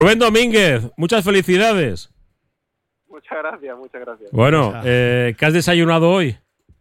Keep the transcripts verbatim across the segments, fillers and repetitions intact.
Rubén Domínguez, muchas felicidades. Muchas gracias, muchas gracias. Bueno, eh, ¿qué has desayunado hoy?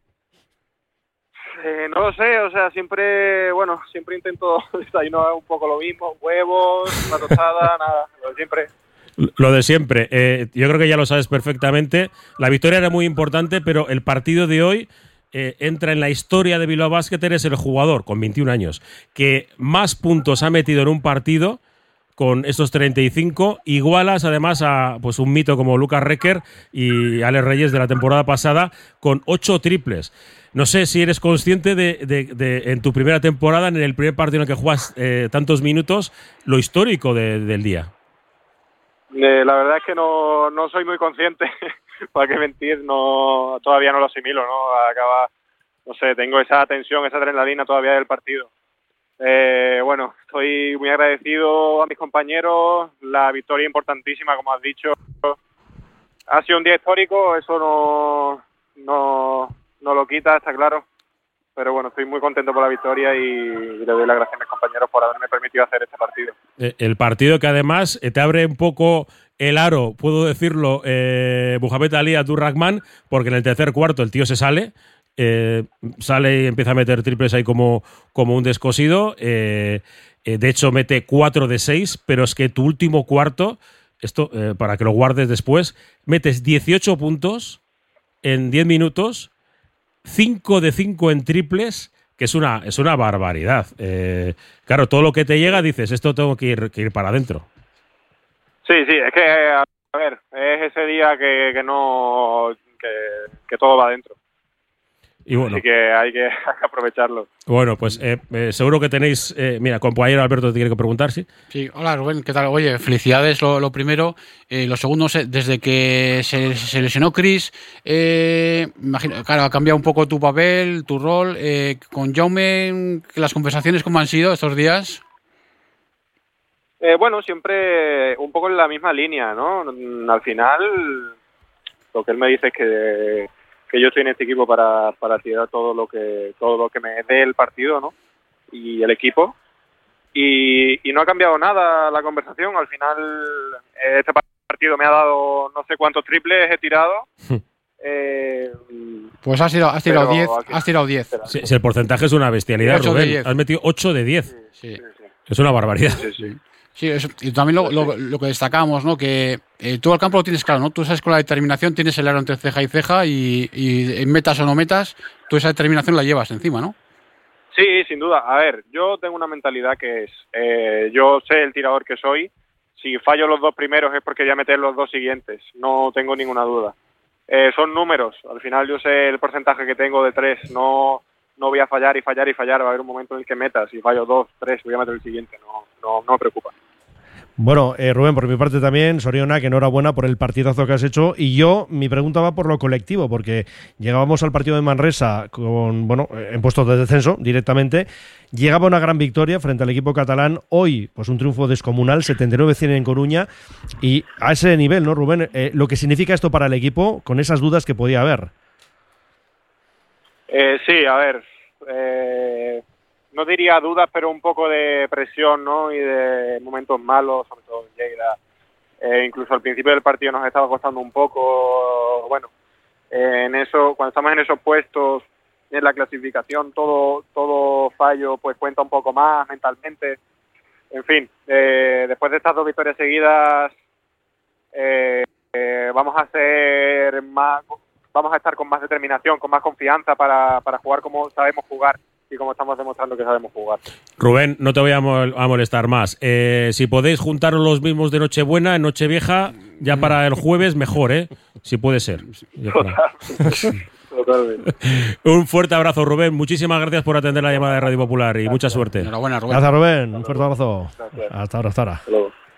Eh, no lo sé, o sea, siempre, bueno, siempre intento desayunar un poco lo mismo, huevos, una tostada, nada, lo de siempre. Lo de siempre. Eh, yo creo que ya lo sabes perfectamente. La victoria era muy importante, pero el partido de hoy eh, entra en la historia de Bilbao Basket. Eres el jugador, con veintiún años, que más puntos ha metido en un partido con estos treinta y cinco. Igualas además a pues un mito como Lucas Recker y Alex Reyes de la temporada pasada con ocho triples. No sé si eres consciente de, de, de en tu primera temporada, en el primer partido en el que juegas eh, tantos minutos, lo histórico de, del día. Eh, la verdad es que no, no soy muy consciente, para qué mentir, no, todavía no lo asimilo, ¿no? Acaba, no sé, tengo esa tensión, esa adrenalina todavía del partido. Eh, bueno, estoy muy agradecido a mis compañeros, la victoria importantísima, como has dicho. Ha sido un día histórico, eso no, no, no lo quita, está claro. Pero bueno, estoy muy contento por la victoria y le doy las gracias a mis compañeros por haberme permitido hacer este partido. El partido que además te abre un poco el aro, puedo decirlo, eh, Mohamed Ali Abdurrahman, porque en el tercer cuarto el tío se sale. Eh, sale y empieza a meter triples ahí como, como un descosido. Eh, eh, de hecho, mete cuatro de seis, pero es que tu último cuarto, esto eh, para que lo guardes después, metes dieciocho puntos en diez minutos, cinco de cinco en triples, que es una, es una barbaridad. Eh, claro, todo lo que te llega dices, esto tengo que ir, que ir para adentro. Sí, sí, es que, a ver, es ese día que, que no, que, que todo va adentro. Y bueno, así que hay que, hay que aprovecharlo. Bueno, pues eh, eh, seguro que tenéis... Eh, mira, compañero Alberto te tiene que preguntar, ¿sí? Sí, hola Rubén, ¿qué tal? Oye, felicidades lo, lo primero. Eh, lo segundo, desde que se, se lesionó Chris, eh, imagino, claro, ha cambiado un poco tu papel, tu rol. Eh, con Jaume, ¿las conversaciones cómo han sido estos días? Eh, bueno, siempre un poco en la misma línea, ¿no? Al final, lo que él me dice es que... que yo estoy en este equipo para, para tirar todo lo que todo lo que me dé el partido, ¿no? Y el equipo. Y, y no ha cambiado nada la conversación. Al final, este partido me ha dado no sé cuántos triples he tirado. eh, pues has tirado, has tirado diez. Has tirado diez. Si, si el porcentaje es una bestialidad, Rubén. Has metido ocho de diez. Sí, sí, sí. Es una barbaridad. Sí, sí. Sí, eso, y también lo, lo, lo que destacamos, ¿no? Que eh, tú al campo lo tienes claro, ¿no? Tú sabes con la determinación, tienes el aro entre ceja y ceja y, y en metas o no metas, tú esa determinación la llevas encima, ¿no? Sí, sin duda. A ver, yo tengo una mentalidad que es, eh, yo sé el tirador que soy, si fallo los dos primeros es porque voy a meter los dos siguientes, no tengo ninguna duda. Eh, son números, al final yo sé el porcentaje que tengo de tres, no, no voy a fallar y fallar y fallar, va a haber un momento en el que metas, si fallo dos, tres, voy a meter el siguiente, no, no, no me preocupa. Bueno, eh, Rubén, por mi parte también, Soriona, que enhorabuena por el partidazo que has hecho. Y yo, mi pregunta va por lo colectivo, porque llegábamos al partido de Manresa con, bueno, en puestos de descenso directamente. Llegaba una gran victoria frente al equipo catalán. Hoy, pues un triunfo descomunal, setenta y nueve cien en Coruña. Y a ese nivel, ¿no, Rubén? Eh, lo que significa esto para el equipo, con esas dudas que podía haber. Eh, sí, a ver... Eh... No diría dudas, pero un poco de presión, ¿no? Y de momentos malos, sobre todo en Lleida. Eh, incluso al principio del partido nos estaba costando un poco. Bueno, eh, en eso, cuando estamos en esos puestos, en la clasificación, todo todo fallo pues cuenta un poco más mentalmente. En fin, eh, después de estas dos victorias seguidas, eh, eh, vamos a hacer más, vamos a estar con más determinación, con más confianza para, para jugar como sabemos jugar. Y como estamos demostrando que sabemos jugar. Rubén, no te voy a, mol- a molestar más. Eh, si podéis juntaros los mismos de Nochebuena, en Nochevieja, ya para el jueves, mejor, ¿eh? Si puede ser. Totalmente. Un fuerte abrazo, Rubén. Muchísimas gracias por atender la llamada de Radio Popular y gracias. Mucha suerte. Enhorabuena, Rubén. Gracias, Rubén. Un fuerte abrazo. Gracias. Hasta ahora, hasta ahora. Hasta luego.